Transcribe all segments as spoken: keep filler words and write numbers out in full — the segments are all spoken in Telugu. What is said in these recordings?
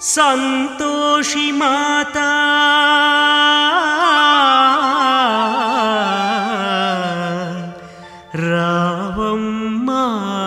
సంతోషి మాతా రావమ్మా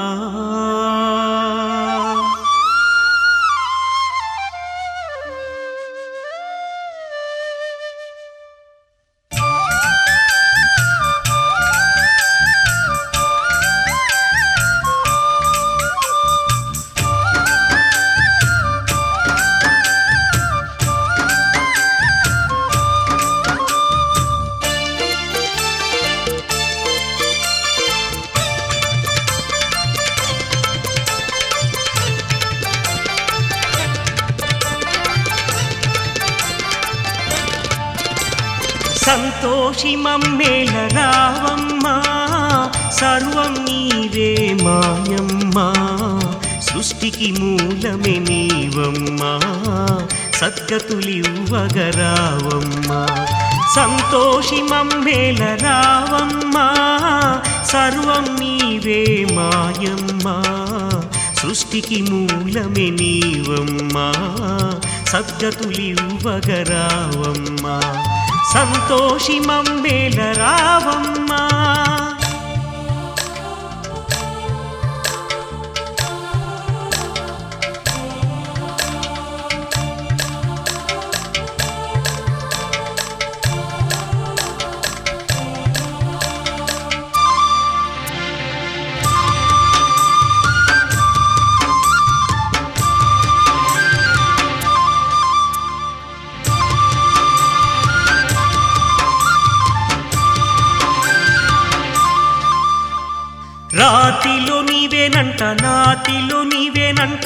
సంతోషి మమ్మేల రావమ్మా సర్వం నీవే మాయమ్మా సృష్టికి మూలమే నీవమ్మా సద్గతులివ్వగరావమ్మా సంతోషి మమ్మేల రావమ్మా సర్వం నీవే మాయమ్మా సృష్టికి మూలమే నీవమ్మా సద్గతులివ్వగరావమ్మా సంతోషి మమ్మేల రావమ్మా రాతిలో నీవేనంట నాతిలో నీవేనంట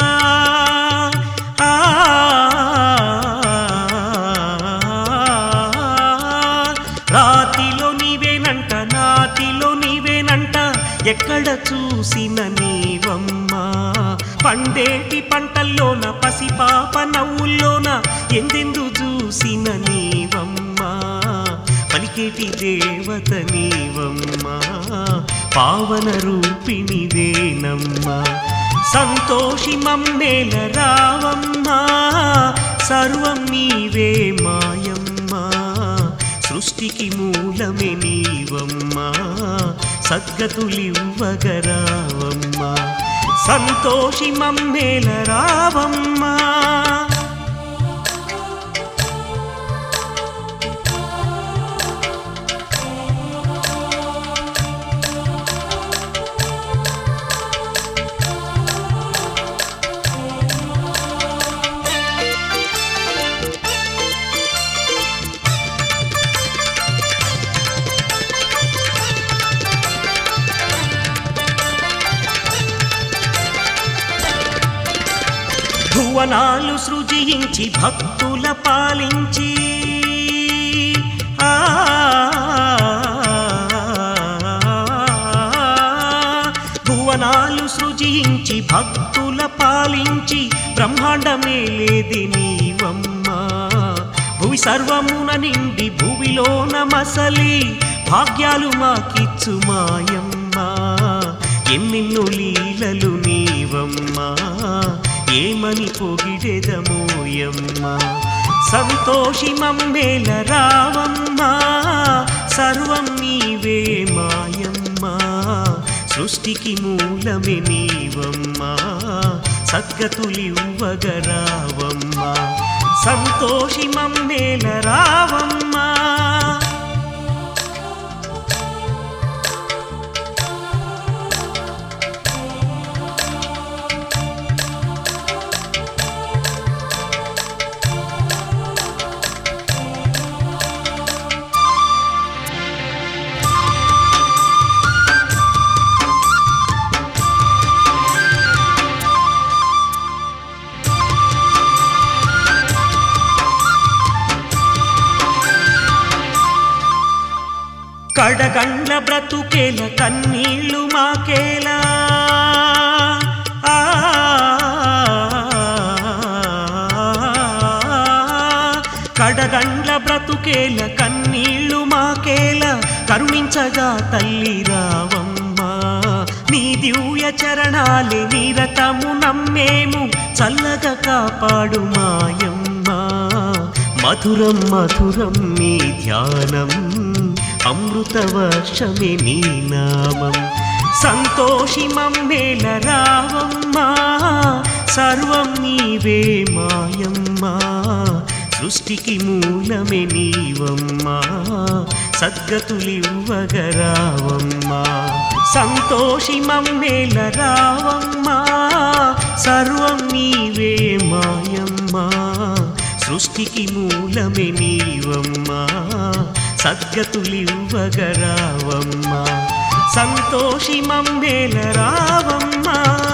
రాతిలో నీవేనంట నాతిలో నీవేనంట ఎక్కడ చూసిన నీవమ్మా పండేటి పంటల్లోన పసిపాప నవ్వుల్లోన ఎందెందు చూసిన నీవమ్మా పలికేటి దేవత నీవమ్మా పావన రూపిణివేనమ్మా సంతోషి మమ్మేల రావమ్మా సర్వం నీవే మాయమ్మా సృష్టికి మూలమే నీవమ్మా సద్గతులివ్వగరావమ్మా సంతోషి మమ్మేల రావమ్మా భువనాలు సృజించి భక్తుల పాలించి ఆ భువనాలు సృజించి భక్తుల పాలించి బ్రహ్మాండమేలేది నీవమ్మా భువి సర్వమున నిండి భువిలోన మసలి భాగ్యాలు మాకిచ్చు మాయమ్మా ఎన్నెన్నో లీలలు నీవమ్మా ఏమని పొగిడెదమోయమ్మా సంతోషి మమ్మేల రావమ్మా సర్వం నీవే మాయమ్మా సృష్టికి మూలమే నీవమ్మా సద్గతులివ్వగరావమ్మా సంతోషి మమ్మేల రావమ్మా కడగండ్ల బ్రతుకేల కన్నీళ్ళు మాకేలా కడగండ్ల బ్రతుకేల కన్నీళ్ళు మాకేల కరుణించగా తల్లి రావమ్మా నీ దివ్య చరణాలే నిరతము నమ్మేము చల్లగా కాపాడు మాయమ్మ మధురం మధురం నీ ధ్యానం అమృత వర్షమే నీ నామం సంతోషి మమ్మేల రావమ్మా సర్వం నీవే మాయమ్మా సృష్టికి మూలమే నీవమ్మా సద్గతులివ్వగరావమ్మా సంతోషి మమ్మేల రావమ్మా సర్వం నీవే మాయమ్మా సృష్టికి మూలమే నీవమ్మా సద్గతులివ్వగరావమ్మా సంతోషి మమ్మేల రావమ్మా